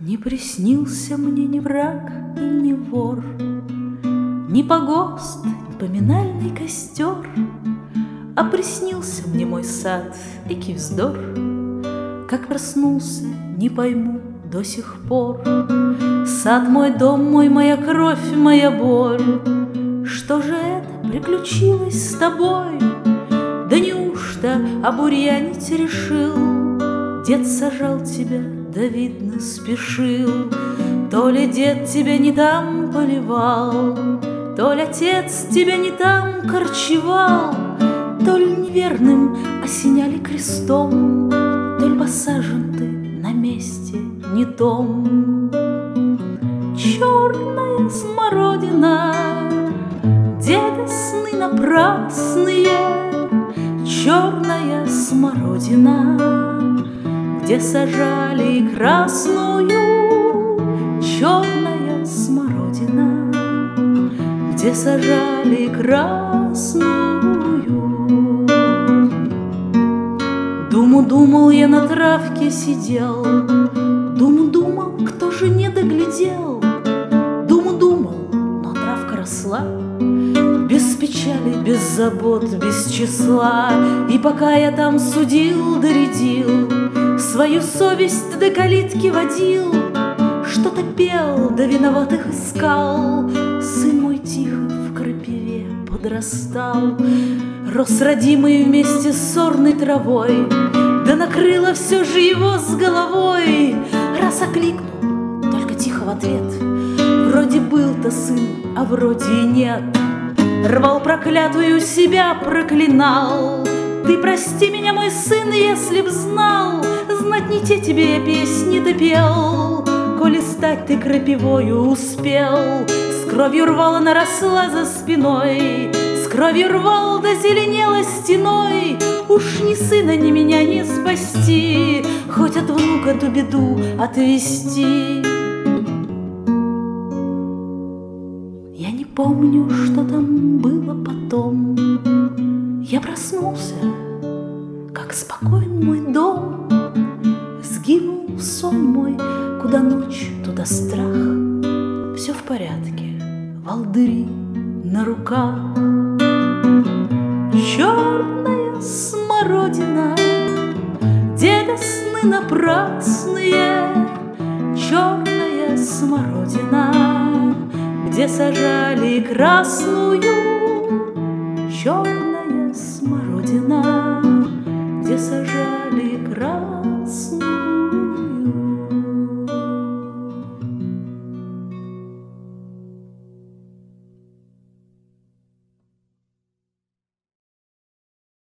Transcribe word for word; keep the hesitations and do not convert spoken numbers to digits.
Не приснился мне ни враг и ни вор, ни погост, ни поминальный костер, а приснился мне мой сад и кивздор. Как проснулся, не пойму до сих пор. Сад мой, дом мой, моя кровь, моя боль. Что же это приключилось с тобой? Да неужто обурьянить решил? Дед сажал тебя, да видно спешил. То ли дед тебя не там поливал, то ли отец тебя не там корчевал, то ли неверным осеняли крестом, то ли посажен ты на месте не том. Черная смородина, деда сны напрасные, черная смородина, где сажали красную. Черная смородина, где сажали красную. Думу думал я, на травке сидел, думу думал, кто же не доглядел. Думу думал, но травка росла без печали, без забот, без числа. И пока я там судил, доредил, свою совесть до калитки водил, что-то пел, да виноватых искал. Сын мой тихо в крапиве подрастал, рос родимый вместе с сорной травой, да накрыло все же его с головой. Раз окликнул, только тихо в ответ, вроде был-то сын, а вроде и нет. Рвал проклятую, себя проклинал. Ты прости меня, мой сын, если б знал, знать не те тебе я песни допел, коли стать ты крапивою успел. С кровью рвала, наросла за спиной, с кровью рвал, да зеленела стеной. Уж ни сына, ни меня не спасти, хоть от внука ту беду отвести. Я не помню, что там было потом. Я проснулся, как спокоен мой дом. Сгинул сон мой, куда ночь, туда страх. Все в порядке, волдыри на руках. Черная смородина, деда сны напрасные. Черная смородина, где сажали красную. Черная смородина, где сажали